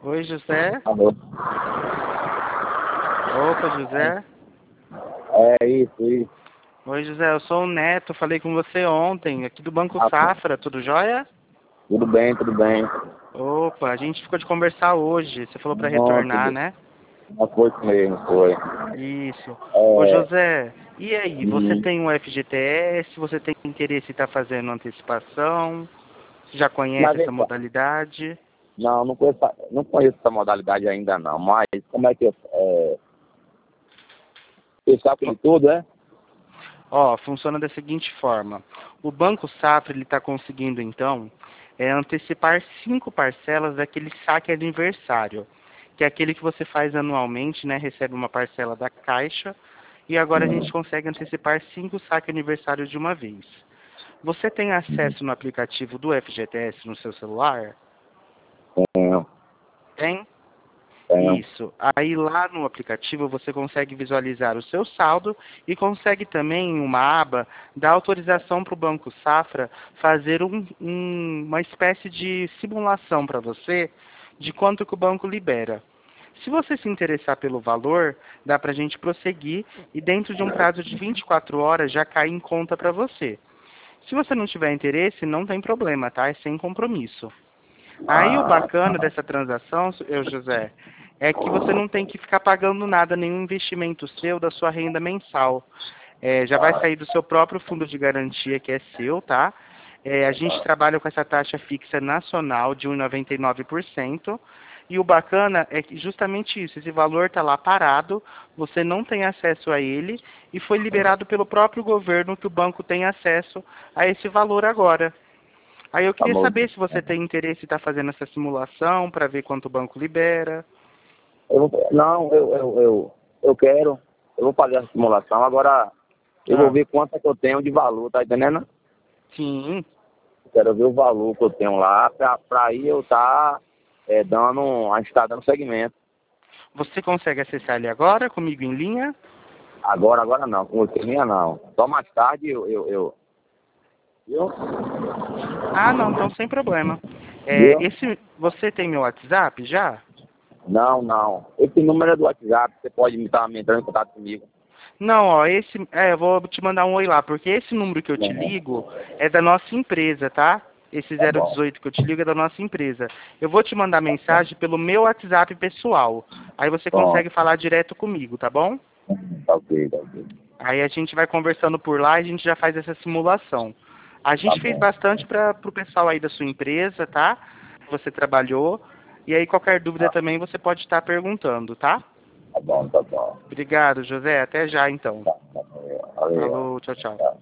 Oi, José. Alô? Opa, José. É isso. Oi, José, eu sou o Neto, falei com você ontem, aqui do Banco Ah, Safra, tudo jóia? tudo bem, tudo bem. Opa, a gente ficou de conversar hoje, você falou para Não, retornar, né? não foi isso mesmo, foi. Isso. Ô, É, José, e aí, você hum, tem um FGTS, você tem interesse em estar fazendo antecipação? Você já conhece mas essa vem cá. modalidade? Não conheço essa modalidade ainda não, mas como é que você sabe de tudo, é? Ó, funciona da seguinte forma. O Banco Safra ele está conseguindo então antecipar 5 parcelas daquele saque aniversário, que é aquele que você faz anualmente, né? Recebe uma parcela da Caixa e agora a gente consegue antecipar 5 saques aniversários de uma vez. Você tem acesso no aplicativo do FGTS no seu celular? Tenho, Tem? tenho. Isso. Aí lá no aplicativo você consegue visualizar o seu saldo e consegue também, em uma aba, dar autorização para o Banco Safra fazer uma espécie de simulação para você de quanto que o banco libera. Se você se interessar pelo valor, dá para a gente prosseguir e dentro de um prazo de 24 horas já cai em conta para você. Se você não tiver interesse, não tem problema, tá? É sem compromisso. Aí o Ah, bacana dessa transação, José, é que você não tem que ficar pagando nada, nenhum investimento seu da sua renda mensal. Já vai sair do seu próprio fundo de garantia, que é seu, tá? A gente trabalha com essa taxa fixa nacional de 1,99%. E o bacana é que justamente isso, esse valor está lá parado, você não tem acesso a ele e foi liberado pelo próprio governo que o banco tem acesso a esse valor agora. Aí eu queria amor. saber se você tem interesse em estar fazendo essa simulação para ver quanto o banco libera. Não, eu quero. Eu vou fazer a simulação. Agora, eu vou Ah, ver quanto é que eu tenho de valor, tá entendendo? sim. Quero ver o valor que eu tenho lá, pra aí eu tá a gente tá dando segmento. Você consegue acessar ele agora comigo em linha? Agora não, com você minha não. Só mais tarde viu? Ah, não, então sem problema. Viu? Você tem meu WhatsApp já? Não. Esse número é do WhatsApp, você pode me estar entrando em contato comigo. Não, ó, eu vou te mandar um oi lá, porque esse número que eu te Não, ligo é da nossa empresa, tá? Esse tá bom. 018 que eu te ligo é da nossa empresa. Eu vou te mandar mensagem pelo meu WhatsApp pessoal. Aí você Bom, consegue falar direto comigo, tá bom? tá ok. Aí a gente vai conversando por lá e a gente já faz essa simulação. A Tá gente fez bom. bastante para o pessoal aí da sua empresa, tá? Você trabalhou. E aí qualquer dúvida Tá, também você pode estar perguntando, tá? tá bom. Obrigado, José. Até já então. Tá, valeu. Falou, tchau, tchau. Tá.